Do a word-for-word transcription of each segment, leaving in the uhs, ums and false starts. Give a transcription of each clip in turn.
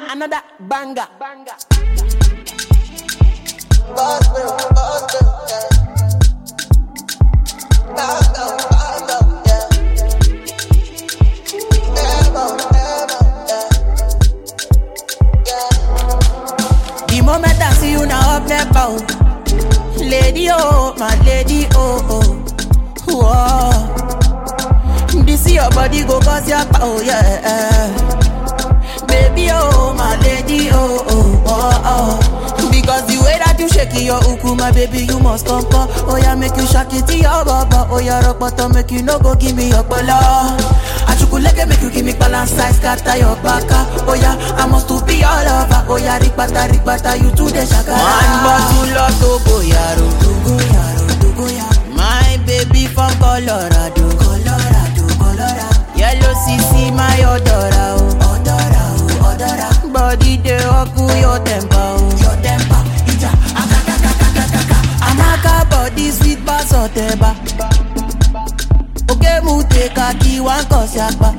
another banger. Banger. The moment I see you now up there, bow. Lady, oh, my lady, oh, oh. Whoa. This your body go cause your power, yeah. Baby, oh, my lady, oh, oh, oh, oh. Because the way that you shake your uku, my baby, you must come for. Oh, yeah, make you shake it to your baba. Oh, yeah, rock bottom, make you no go give me your bala. Achukuleke, make you give me balance size, scatter your baka. Oh, yeah, I must to be all over. Oh, yeah, rikbata, rikbata, you to the shaka. One bottle of Togo, yaro, Togo, yaro, Togo, yaro. My baby from Colorado, Colorado, Colorado. Yellow C C, my odora, oh, odora, oh, odora. Body they oku your temper, oh, your temper. Ija, akakakakakaka. Amaka body sweet bass oteba. Okay, mute kaki one cause yakba.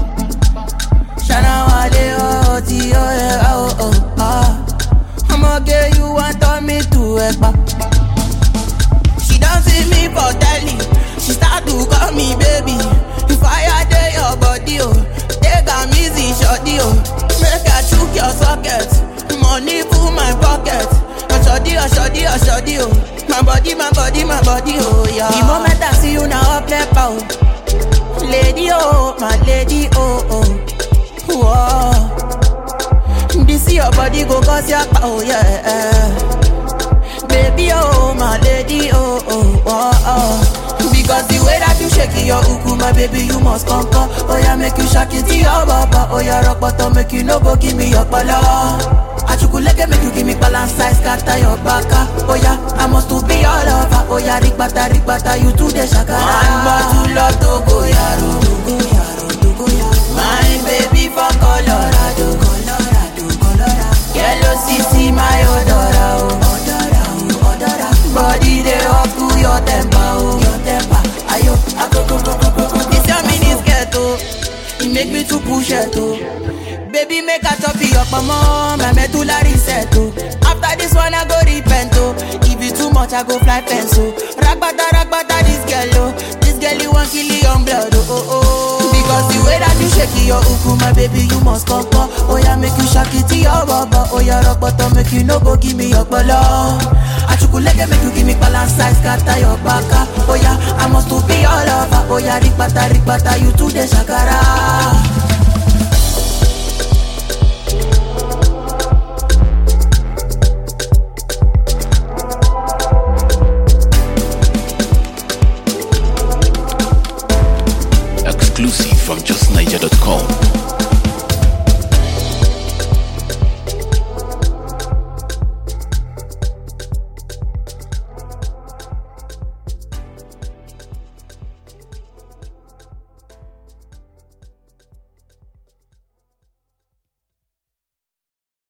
Shana wale oh ti oh yeah oh oh ah. I'ma get you want on me to ekba. She don't see me for telly. She start to call me baby. If I day your body oh, take a easy shorty oh. Make her chook your socket. Money full my pocket. A shorty, a shorty, a shorty oh. My body, my body, my body oh yeah. The moment I see you now up there pow. Lady oh, my lady oh oh. Whoa. This your body go cause your power, yeah. Baby, oh, my lady, oh, oh, oh, oh. Because the way that you shake your uku, my baby, you must conquer. Oh, yeah, make you shake it to your baba. Oh, yeah, rock bottom, make you no go give me your bala. Achukuleke, make you give me balance size, scatter your baka. Oh, yeah, I must to be all over. Oh, yeah, rikbata, rikbata, you to the shaka. One bottle of Togo, yaro, Togo, yaro, Togo, yaro. My baby from Colorado, Colorado, Colorado. Yellow C C, my odora, oh, odora, oh, odora. Body they up to your temper, oh, your temper. Ayo, ako, go, go, go, go, go. This your mini skirt, oh, it make me to push it, oh. Baby, make a chop your mama, my medulla reset, oh. After this one, I go repent, oh. If it too much, I go fly fence, oh. Ragbata, ragbata, this girl, oh. This girl, you want kill your blood, oh, oh, oh. Because the way that you shake your uku, my baby, you must come for. Oh, yeah, make you shake it to your baba. Oh, yeah, rock bottom, make you no go give me your bala. Achukuleke, make you give me balance size, scatter your baka. Oh, yeah, I must to be all over. Oh, yeah, rikbata, rikbata, you to the shakara.